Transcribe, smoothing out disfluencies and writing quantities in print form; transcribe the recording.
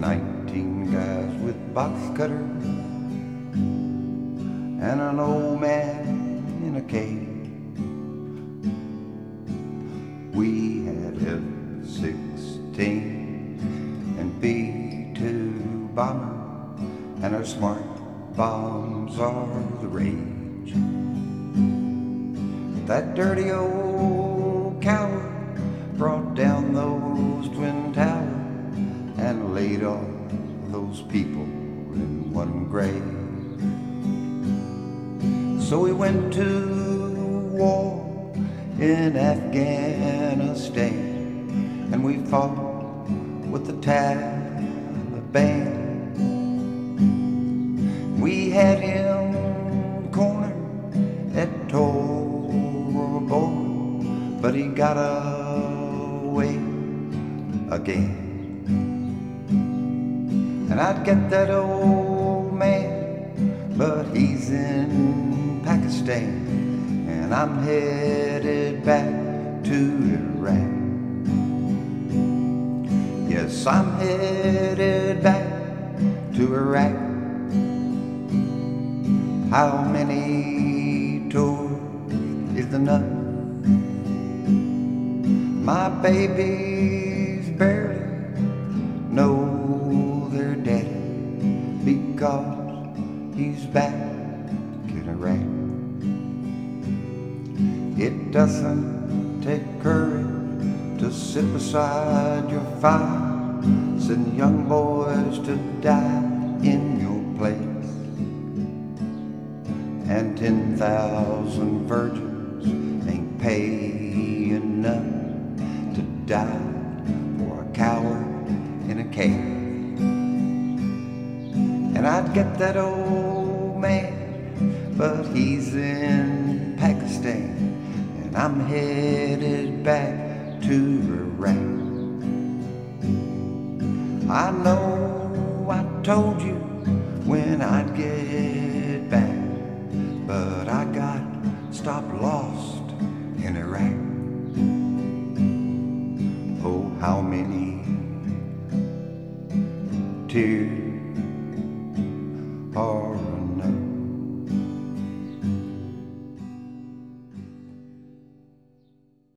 19 guys with box cutters and an old man in a cave. We had F-16 and B-2 bomber, and our smart bombs are the rage. That dirty old coward brought down those twin towers and laid all those people in one grave. So we went to war in Afghanistan, and we fought with the Taliban. We had him cornered at Tora Bora, but he got away again. And I'd get that old man, but he's in Pakistan, and I'm headed back to Iraq. Yes, I'm headed back to Iraq. How many tours is enough? My babies barely know their daddy because he's back in Iraq. It doesn't take courage to sit beside your fire, send young boys to die in your place, and 10,000 virgins ain't paying enough to die for a coward in a cave. And I'd get that old man, but he's in Pakistan, and I'm headed back to Iraq. I know I told you when I'd get back, but I got stopped lost in Iraq. Oh, how many tears